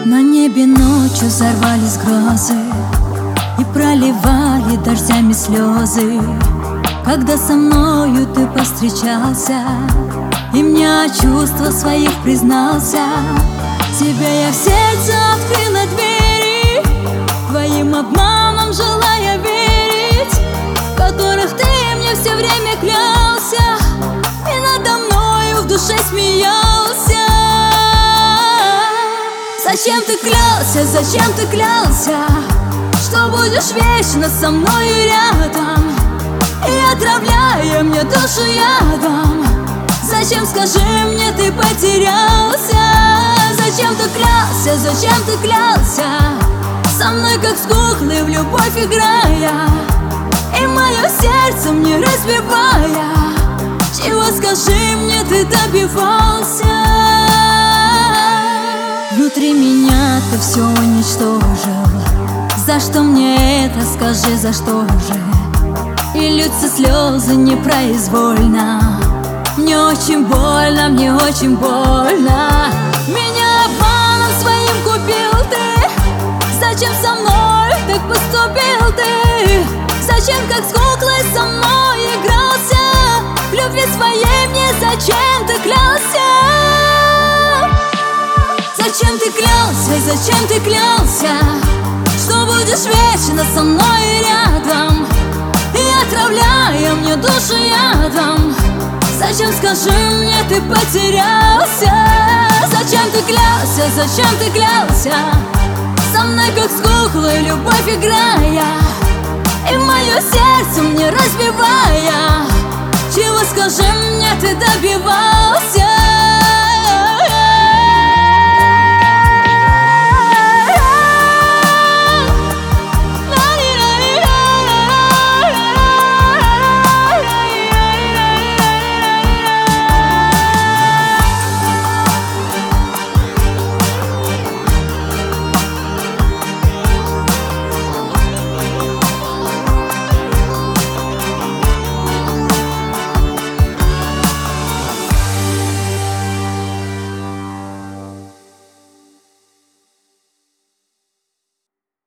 На небе ночью взорвались грозы и проливали дождями слезы, когда со мною ты повстречался и мне о чувствах своих признался. Тебе я в сердце открыла двери, твоим обманом желая верить, в которых ты мне все время клялся и надо мною в душе смеялся. Зачем ты клялся, зачем ты клялся, что будешь вечно со мной рядом и отравляя мне душу ядом? Зачем, скажи мне, ты потерялся? Зачем ты клялся, зачем ты клялся, со мной как с куклой в любовь играя и мое сердце мне разбивая? Чего, скажи мне, ты добивался? Внутри меня ты все уничтожил. За что мне это, скажи, за что же? И льются слезы непроизвольно. Мне очень больно, мне очень больно. Меня обманом своим купил ты. Зачем со мной так поступил ты? Зачем как с куклой со мной игрался? В любви своей мне зачем ты клялся? Зачем ты клялся, зачем ты клялся, что будешь вечно со мной рядом и отравляя мне душу ядом? Зачем, скажи мне, ты потерялся? Зачем ты клялся, зачем ты клялся, со мной как с куклой любовь играя и мое сердце мне разбивая? Чего, скажи мне, ты добивался?